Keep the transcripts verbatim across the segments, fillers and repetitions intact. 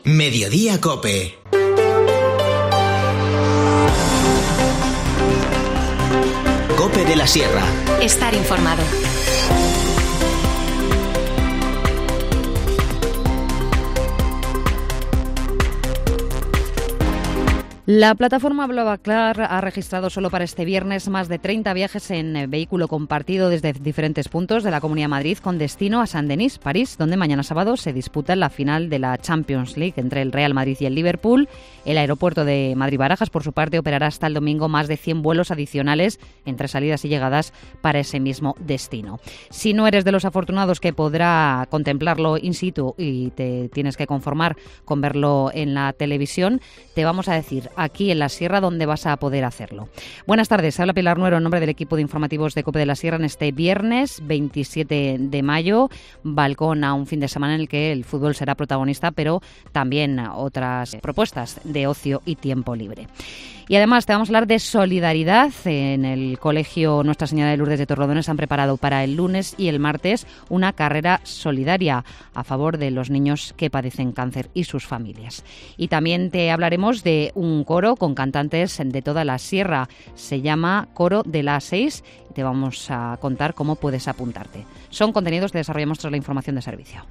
Mediodía Cope. Cope de la Sierra. Estar informado. La plataforma BlaBlaCar ha registrado solo para este viernes más de treinta viajes en vehículo compartido desde diferentes puntos de la Comunidad de Madrid con destino a Saint-Denis, París, donde mañana sábado se disputa la final de la Champions League entre el Real Madrid y el Liverpool. El aeropuerto de Madrid-Barajas, por su parte, operará hasta el domingo más de cien vuelos adicionales entre salidas y llegadas para ese mismo destino. Si no eres de los afortunados que podrá contemplarlo in situ y te tienes que conformar con verlo en la televisión, te vamos a decir aquí en la Sierra donde vas a poder hacerlo. Buenas tardes, habla Pilar Nuero en nombre del equipo de informativos de Cope de la Sierra en este viernes veintisiete de mayo, balcón a un fin de semana en el que el fútbol será protagonista, pero también otras propuestas de ocio y tiempo libre. Y además te vamos a hablar de solidaridad. En el Colegio Nuestra Señora de Lourdes de Torrelodones han preparado para el lunes y el martes una carrera solidaria a favor de los niños que padecen cáncer y sus familias. Y también te hablaremos de un coro con cantantes de toda la Sierra. Se llama Coro de la A seis y te vamos a contar cómo puedes apuntarte. Son contenidos que desarrollamos tras la información de servicio.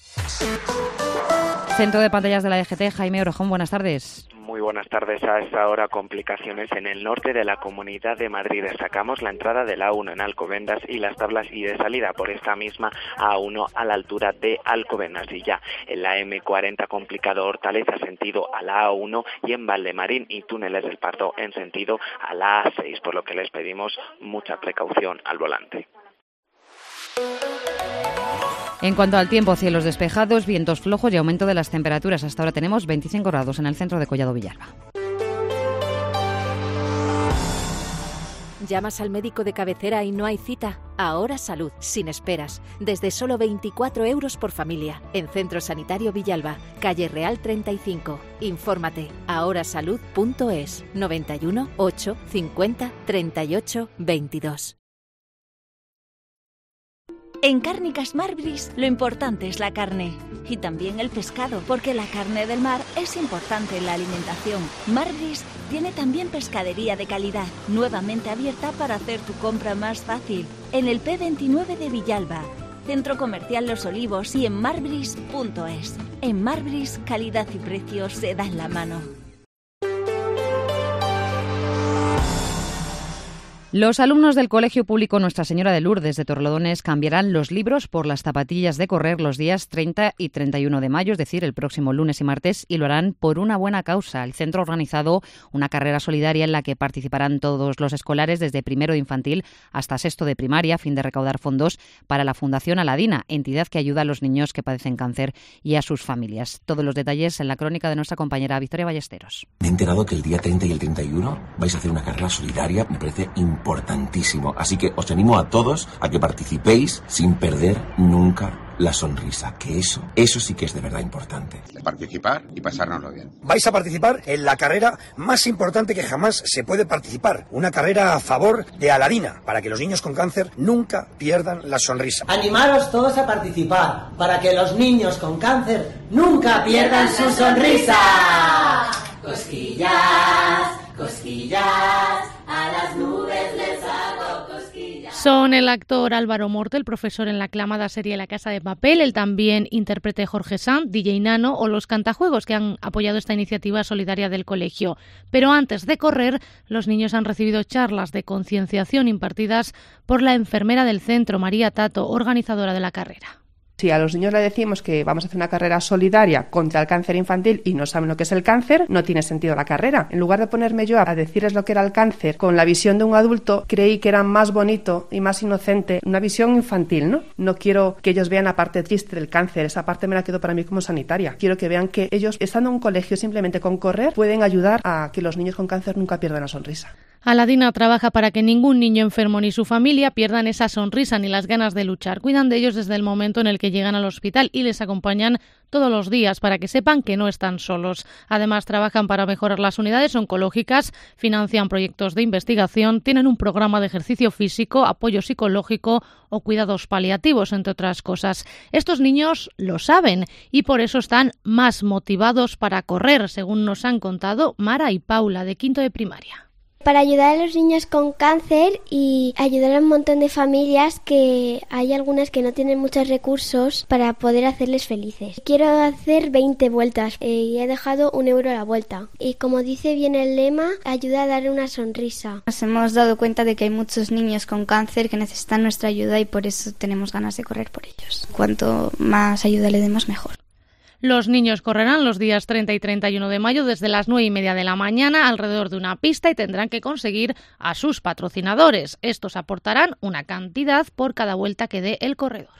Centro de Pantallas de la D G T, Jaime Orejón, buenas tardes. Muy buenas tardes. A esta hora, complicaciones en el norte de la Comunidad de Madrid. Destacamos la entrada de la A uno en Alcobendas y las tablas y de salida por esta misma A uno a la altura de Alcobendas. Y ya en la eme cuarenta complicado Hortaleza sentido a la A uno y en Valdemarín y Túneles del Pardo en sentido a la A seis, por lo que les pedimos mucha precaución al volante. En cuanto al tiempo, cielos despejados, vientos flojos y aumento de las temperaturas. Hasta ahora tenemos veinticinco grados en el centro de Collado Villalba. ¿Llamas al médico de cabecera y no hay cita? Ahora Salud, sin esperas, desde solo veinticuatro euros por familia, en Centro Sanitario Villalba, calle Real treinta y cinco. Infórmate, ahora salud punto es, noventa y uno, ocho, cincuenta, treinta y ocho, veintidós. En Cárnicas Marbris lo importante es la carne y también el pescado, porque la carne del mar es importante en la alimentación. Marbris tiene también pescadería de calidad, nuevamente abierta para hacer tu compra más fácil, en el P veintinueve de Villalba, Centro Comercial Los Olivos y en marbris punto es. En Marbris, calidad y precios se dan la mano. Los alumnos del Colegio Público Nuestra Señora de Lourdes de Torrelodones cambiarán los libros por las zapatillas de correr los días treinta y treinta y uno de mayo, es decir, el próximo lunes y martes, y lo harán por una buena causa. El centro ha organizado una carrera solidaria en la que participarán todos los escolares desde primero de infantil hasta sexto de primaria, a fin de recaudar fondos para la Fundación Aladina, entidad que ayuda a los niños que padecen cáncer y a sus familias. Todos los detalles en la crónica de nuestra compañera Victoria Ballesteros. Me he enterado que el día treinta y el treinta y uno vais a hacer una carrera solidaria, me parece importante. importantísimo. Así que os animo a todos a que participéis sin perder nunca la sonrisa, que eso, eso sí que es de verdad importante. Participar y pasárnoslo bien. Vais a participar en la carrera más importante que jamás se puede participar, una carrera a favor de Aladina, para que los niños con cáncer nunca pierdan la sonrisa. Animaros todos a participar, para que los niños con cáncer nunca pierdan su sonrisa. Cosquillas, cosquillas, a las nubes les hago cosquillas. Son el actor Álvaro Morte, el profesor en la aclamada serie La Casa de Papel, el también intérprete Jorge Sanz, D J Nano o los cantajuegos que han apoyado esta iniciativa solidaria del colegio. Pero antes de correr, los niños han recibido charlas de concienciación impartidas por la enfermera del centro, María Tato, organizadora de la carrera. Si a los niños le decimos que vamos a hacer una carrera solidaria contra el cáncer infantil y no saben lo que es el cáncer, no tiene sentido la carrera. En lugar de ponerme yo a decirles lo que era el cáncer con la visión de un adulto, creí que era más bonito y más inocente una visión infantil, ¿no? No quiero que ellos vean la parte triste del cáncer, esa parte me la quedo para mí como sanitaria. Quiero que vean que ellos, estando en un colegio simplemente con correr, pueden ayudar a que los niños con cáncer nunca pierdan la sonrisa. Aladina trabaja para que ningún niño enfermo ni su familia pierdan esa sonrisa ni las ganas de luchar. Cuidan de ellos desde el momento en el que llegan al hospital y les acompañan todos los días para que sepan que no están solos. Además, trabajan para mejorar las unidades oncológicas, financian proyectos de investigación, tienen un programa de ejercicio físico, apoyo psicológico o cuidados paliativos, entre otras cosas. Estos niños lo saben y por eso están más motivados para correr, según nos han contado Mara y Paula, de quinto de primaria. Para ayudar a los niños con cáncer y ayudar a un montón de familias que hay algunas que no tienen muchos recursos para poder hacerles felices. Quiero hacer veinte vueltas eh, y he dejado un euro a la vuelta. Y como dice bien el lema, ayuda a dar una sonrisa. Nos hemos dado cuenta de que hay muchos niños con cáncer que necesitan nuestra ayuda y por eso tenemos ganas de correr por ellos. Cuanto más ayuda le demos, mejor. Los niños correrán los días treinta y treinta y uno de mayo desde las nueve y media de la mañana alrededor de una pista y tendrán que conseguir a sus patrocinadores. Estos aportarán una cantidad por cada vuelta que dé el corredor.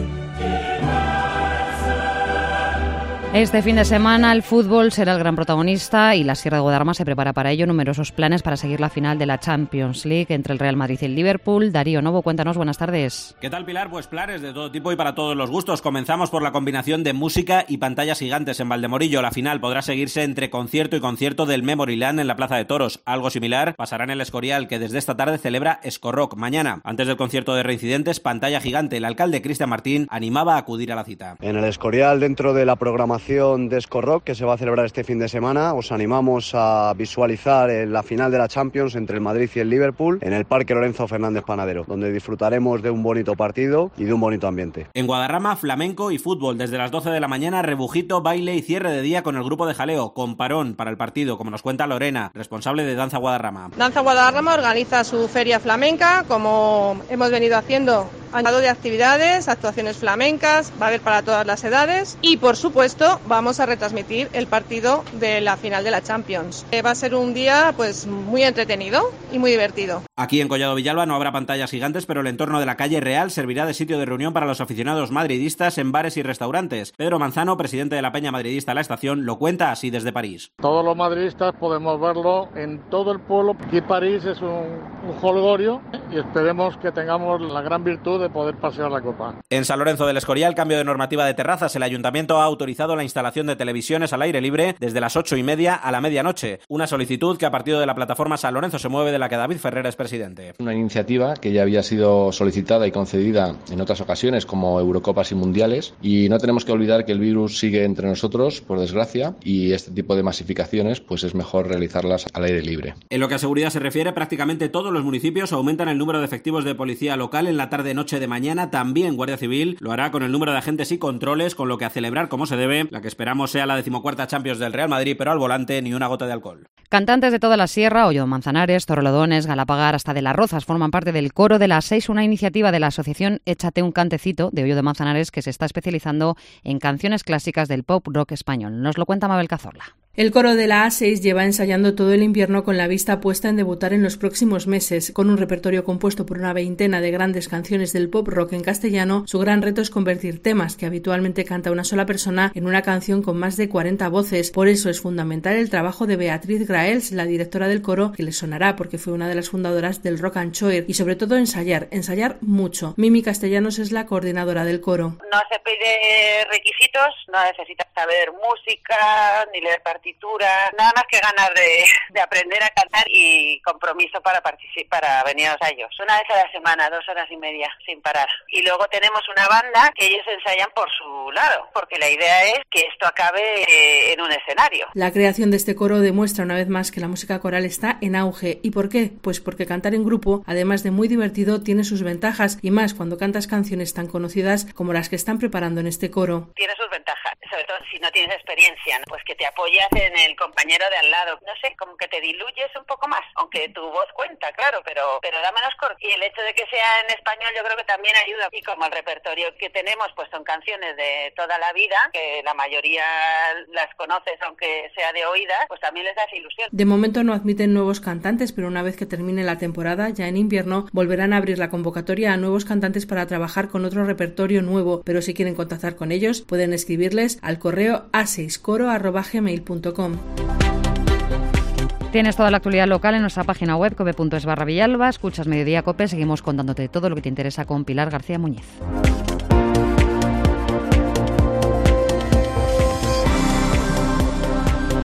Este fin de semana el fútbol será el gran protagonista y la Sierra de Guadarrama se prepara para ello. Numerosos planes para seguir la final de la Champions League entre el Real Madrid y el Liverpool. Darío Novo, cuéntanos, buenas tardes. ¿Qué tal, Pilar? Pues planes de todo tipo y para todos los gustos. Comenzamos por la combinación de música y pantallas gigantes en Valdemorillo. La final podrá seguirse entre concierto y concierto del Memoryland en la Plaza de Toros. Algo similar pasará en el Escorial, que desde esta tarde celebra Escorrock. Mañana, antes del concierto de Reincidentes, pantalla gigante. El alcalde Cristian Martín animaba a acudir a la cita. En el Escorial, dentro de la programación de Escorrock que se va a celebrar este fin de semana, os animamos a visualizar la final de la Champions entre el Madrid y el Liverpool en el Parque Lorenzo Fernández Panadero, donde disfrutaremos de un bonito partido y de un bonito ambiente. En Guadarrama, flamenco y fútbol. Desde las doce de la mañana, rebujito, baile y cierre de día con el grupo de jaleo, con parón para el partido, como nos cuenta Lorena, responsable de Danza Guadarrama. Danza Guadarrama organiza su feria flamenca, como hemos venido haciendo. Añado de actividades, actuaciones flamencas, va a haber para todas las edades y por supuesto vamos a retransmitir el partido de la final de la Champions. Eh, va a ser un día pues muy entretenido y muy divertido. Aquí en Collado Villalba no habrá pantallas gigantes, pero el entorno de la calle Real servirá de sitio de reunión para los aficionados madridistas en bares y restaurantes. Pedro Manzano, presidente de la Peña Madridista La Estación, lo cuenta así desde París. Todos los madridistas podemos verlo en todo el pueblo. Aquí París es un, un jolgorio y esperemos que tengamos la gran virtud de poder pasear la copa. En San Lorenzo del Escorial, cambio de normativa de terrazas. El ayuntamiento ha autorizado la instalación de televisiones al aire libre desde las ocho y media a la medianoche. Una solicitud que ha partido de la plataforma San Lorenzo se mueve, de la que David Ferrer es presidente. Una iniciativa que ya había sido solicitada y concedida en otras ocasiones como Eurocopas y Mundiales, y no tenemos que olvidar que el virus sigue entre nosotros, por desgracia, y este tipo de masificaciones pues es mejor realizarlas al aire libre. En lo que a seguridad se refiere, prácticamente todos los municipios aumentan el número de efectivos de policía local en la tarde-noche de mañana. También Guardia Civil lo hará con el número de agentes y controles, con lo que a celebrar como se debe la que esperamos sea la decimocuarta Champions del Real Madrid, pero al volante ni una gota de alcohol. Cantantes de toda la sierra, Hoyo de Manzanares, Torrelodones, Galapagar, hasta de Las Rozas forman parte del coro de las seis, una iniciativa de la asociación Échate un cantecito de Hoyo de Manzanares que se está especializando en canciones clásicas del pop rock español. Nos lo cuenta Mabel Cazorla. El coro de la A seis lleva ensayando todo el invierno con la vista puesta en debutar en los próximos meses. Con un repertorio compuesto por una veintena de grandes canciones del pop rock en castellano, su gran reto es convertir temas que habitualmente canta una sola persona en una canción con más de cuarenta voces. Por eso es fundamental el trabajo de Beatriz Graels, la directora del coro, que les sonará porque fue una de las fundadoras del Rock and Choir, y sobre todo ensayar, ensayar mucho. Mimi Castellanos es la coordinadora del coro. No se pide requisitos, no necesitas saber música ni leer partitura, nada más que ganas de, de aprender a cantar y compromiso para participar, para venir a ensayos. Una vez a la semana, dos horas y media, sin parar. Y luego tenemos una banda que ellos ensayan por su lado, porque la idea es que esto acabe eh, en un escenario. La creación de este coro demuestra una vez más que la música coral está en auge. ¿Y por qué? Pues porque cantar en grupo, además de muy divertido, tiene sus ventajas, y más cuando cantas canciones tan conocidas como las que están preparando en este coro. Tiene sus ventajas, sobre todo si no tienes experiencia, ¿no? Pues que te apoyas en el compañero de al lado. No sé, como que te diluyes un poco más, aunque tu voz cuenta, claro, pero, pero da menos corte. Y el hecho de que sea en español yo creo que también ayuda. Y como el repertorio que tenemos pues son canciones de toda la vida, que la mayoría las conoces aunque sea de oídas, pues también les das ilusión. De momento no admiten nuevos cantantes, pero una vez que termine la temporada, ya en invierno, volverán a abrir la convocatoria a nuevos cantantes para trabajar con otro repertorio nuevo. Pero si quieren contactar con ellos, pueden escribirles al correo a seis coro arroba gmail punto com. Tienes toda la actualidad local en nuestra página web cope punto es barra Villalba. Escuchas Mediodía Cope, seguimos contándote todo lo que te interesa con Pilar García Muñiz.